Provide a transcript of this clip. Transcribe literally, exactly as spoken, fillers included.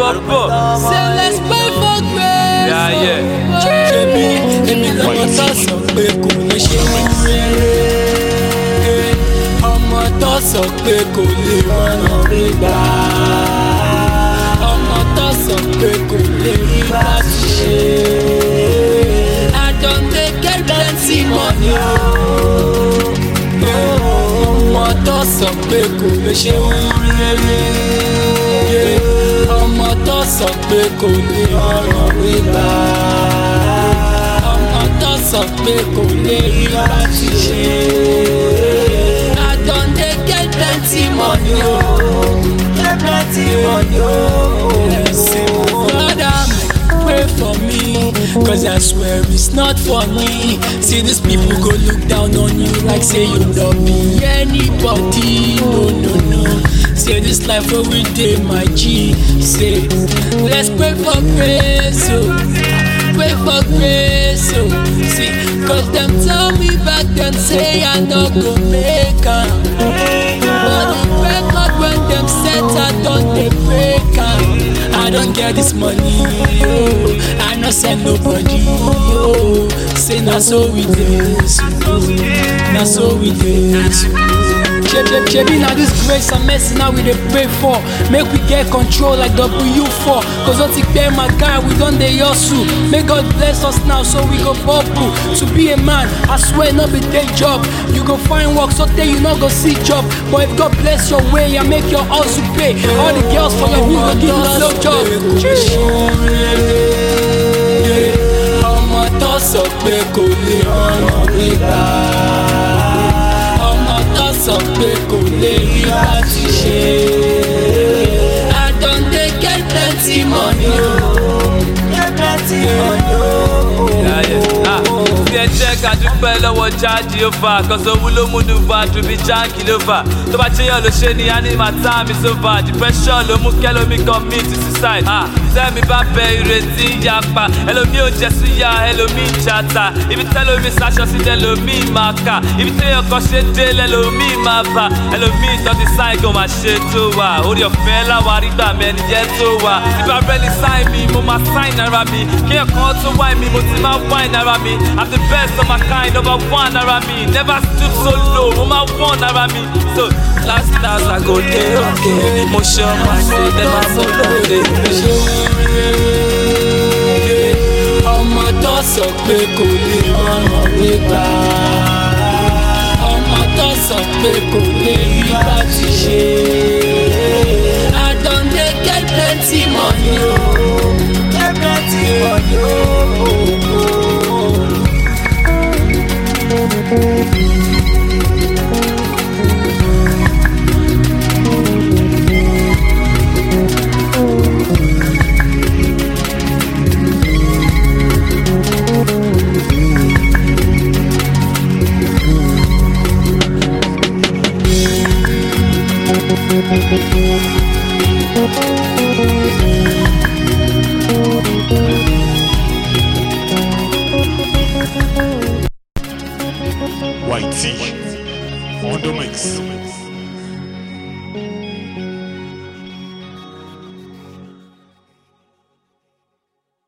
Rọ́pọ̀. Say let's pray for grace. Yeah, yeah. Ṣebí èmi lọ́mọ tó sọ pé kò lè ṣe rere. Ọmọ tó sọ pé kò lè rọ́nà gbígbà. Ọmọ tó sọ pé kò lè rí bá ti ṣe. I don dey get plenty money o. Ọmọ tó sọ pé kò lè ṣe rere. Ọmọ tó sọ pé kò lè rọ́nà gbígbà. Ọmọ tó sọ pé kò lè rí bá ti ṣe. I don dey get plenty money o. Get plenty money o. Brother, pray for me, cause I swear it's not funny. See these people go look down on you like say you no be anybody. No, no, no. Say this life where we dey, my G. Say, let's pray for grace, oh. Pray for grace, oh. See, cause them tell me back then say I no go make am. But the record when them set I don't dey break am. I don't get this money, oh. I no send nobody, oh. Say na so we dey, na so we dey. Shebi na this grace and mercy now we dey pray for. Make we get control like W four. Cause what it pay my guy, we don dey hustle. May God bless us now so we go bubble. To be a man, I swear no be day job. You go find work so day you no go see job. But if God bless your way and make your hustle pay, all the girls for your hood go give you slow job. Ọmọ tó sọ pé kò lè rọ́nà gbígbà. Ọmọ tó sọ pé kò lè rí bá ti ṣe. I don dey get plenty money o. Get plenty money o. Bí ẹ jẹ́ ká dúpẹ́ lọ́wọ́ jáde ó fà, kọ́sọ̀ owó ló múnú bá dùn bí jáǹkì ló fà. Tó bá jẹ́yàn ló ṣe ni a ní màá tá mi sófà. Depression ló mú kẹ́lómi commit suicide. Tẹ́mi bá bẹ ìrètí yapa. Ẹlòmí ò jẹ́ súyà, ẹlòmí ń jata. Ibi tẹ́lómi sáṣọ sí lẹ́lòmí máa kà. Ibi téèyàn kan ṣe dé lẹ́lòmí máa bà. Ẹlòmí ìtọ́ ti sáìn kò máa ṣe tó wà. Orí ọ̀fẹ́ láwa rí gbà mẹ́ni jẹ́ tó wà. Tí bá rẹ́ni sáìn mi, mo máa sáìn ara mi. Kéèyàn kan tó wáìn mi, mo ti máa wáìn ara mi. I'm the best of my kind, number one around me. Never stood so low, number one around me. So last stars I go there, okay. Emotion, my soul, them I'm so lonely. Ọmọ tó sọ pé kò lè rọ́nà gbígbà. Ọmọ tó sọ pé kò lè rí bá ti ṣe. I don dey get plenty money o.